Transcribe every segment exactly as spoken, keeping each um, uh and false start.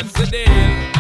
what's the deal?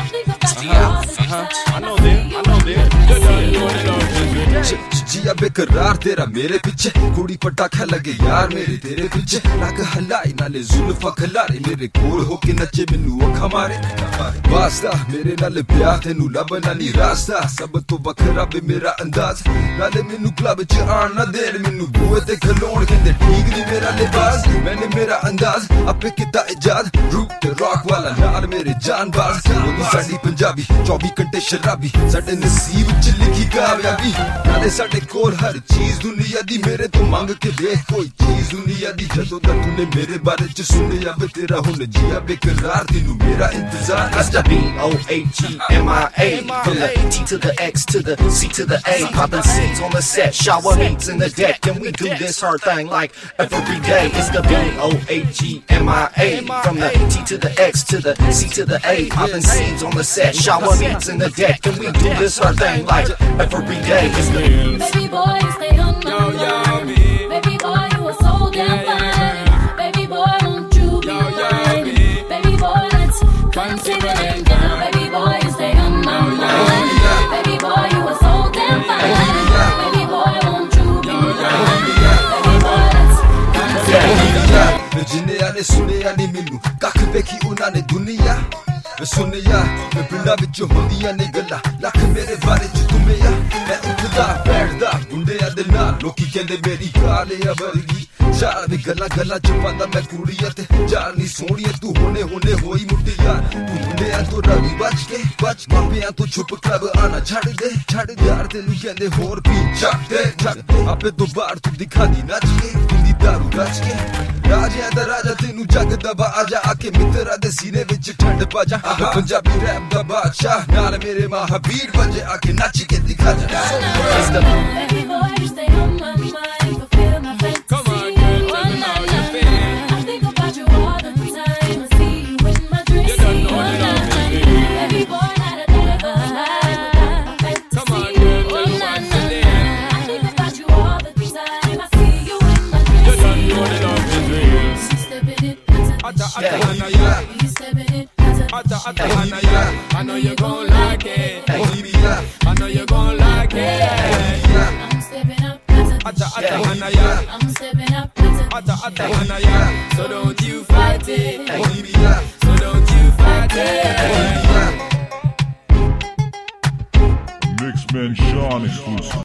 Uh-huh. I know them, I know them. You don't know the love is real. जिया बेकरार तेरा मेरे पीछे कुड़ी पटाखा लगे यार मेरे तेरे पीछे लग हलाई नाले जुल्फा खलारे मेरे कोल होके नचे मैनू अखा मारे वास्ता मेरे नाले प्यार तेनू लभना नी रास्ता सब तो बखरा बे मेरा अंदाज नाले मैनू क्लब च आन ना दे मैनू बूहे ते खलोण कहंदे ठीक नी मेरा लिबास मैंने मेरा अंदाज आपे किता इजाद रूप ते रॉक वाला नाल मेरे जानबाज ओदी साडी पंजाबी चौबीस घंटे शराबी साडे नसीब च लिखी कामयाबी नाले साडे कोल हर चीज दुनिया दी मेरे तो मांग के देख कोई चीज दुनिया दी जदों दा तूने मेरे बारे च सुनिया वे तेरा हुन जिया बेकरार तेनू मेरा इंतजार That's the B O A G M I A from the T to the X to the C to the A. Popping seeds on the set, shower meets in the deck, and we do this hard thing like every day. It's the B O A G M I A from the T to the X to the C to the A. Popping seeds on the set, shower meets in the deck, and we do this hard thing like every day. It's the baby boy, you stay on my Yo, yo, mind. me. Baby boy, you are so damn fine. Baby boy, won't you be Yo, yo, mine? me. Baby boy, let's come take a link down. Baby boy, you stay on my mind. Baby boy, you are so damn fine. Baby boy, won't you be mine? Baby boy, let's come take a link down. जिन्हें ने सुनिया नी मैनू कख वेखी उन्हां ने दुनिया सुनिया मैं पिंडा विचों होंदियां ने गल्लां लख मेरे बारे च तुमिया मैं उठदा बैठदा मुंडियां दे नाल लोकी कहंदे मेरी गाल ऐ वर्गी चार दी गल्लां गल्लां च पांदा मैं कुड़िया ते जान नी सोहणिया तू होने होने होई मुट्टिया तू मुंडियां तो रवि बच के बच मापियां तो छुप क्लब आना छड़ दे छड़ यार तेनू कहंदे होर पी चक दे चक आपे तो बाहर तू दिखा दी नच के पिंदी दारू रच के राजा दा राजा तेनू जग दा बाजा आके मित्रा दे सीने विच ठंड पा जा पंजाबी रैप दा बादशाह नाल मेरे महावीर बजे आके नच के दिखा जा Baby boy, you stay on my mind. Fulfill my fantasy. Come on, girl, tell One me how night, you night. feel. I think about you all the time. I see you in my dreams. You don't know One the love night, is real. baby boy, not a day goes by without my fantasy. Come on, girl, tell One me night, what's the night. deal. I think about you all the time. I see you in my dreams. You don't know the love is real. She's stepping it, that's a Atta, atta, Yeah. hana, yeah. He's stepping it, that's a Atta, atta, hana, yeah. I know you gon' like it. Bolivia I know you gon' like it. I'm stepping up, that's a Atta, atta, hana, yeah. I'm stepping up, that's a Atta, atta, hana, yeah. So don't you fight it. Bolivia So don't you fight it. Bolivia Mixman Sean exclusive.